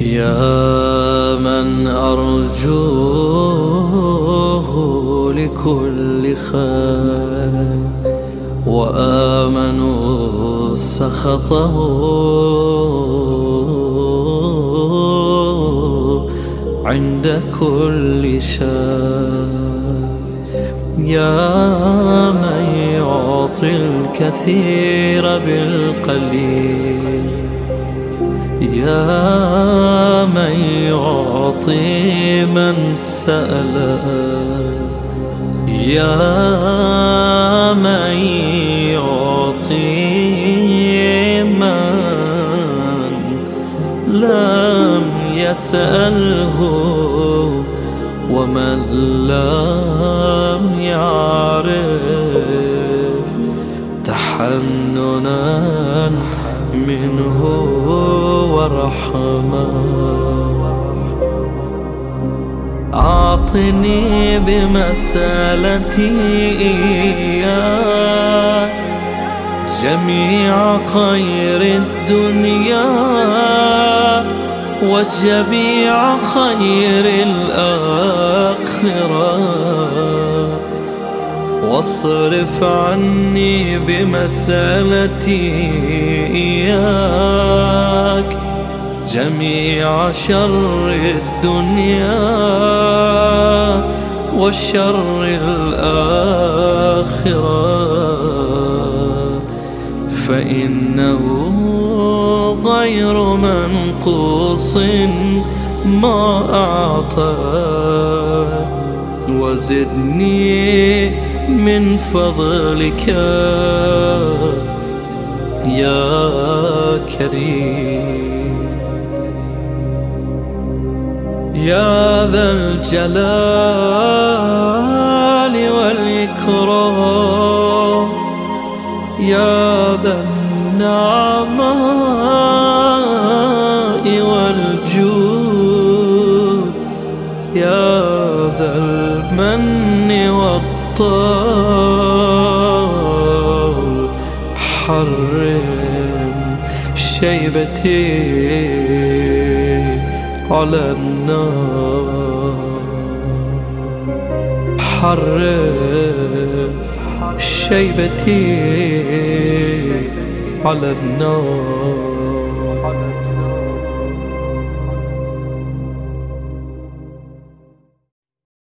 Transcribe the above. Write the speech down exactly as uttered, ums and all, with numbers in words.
يا من أرجوه لكل خير وآمن سخطه عند كل شيء. يا من يعطي الكثير بالقليل، يا من يعطي من سأل، يا من يعطي من لم يسأله ومن لم يعرف، تحننا منه ورحمة. أعطني بمسألتي إياك جميع خير الدنيا وجميع خير الآخرة، واصرف عني بمسألتي إياك جميع شر الدنيا وشر الآخرة، فإنه غير منقوص ما أعطى، وزدني من فضلك يا كريم. يا ذا الجلال والإكرام، يا ذا النعماء والجود، يا ذا المن والطول، حرم شيبتي على النار، حرم شيبتي على النار.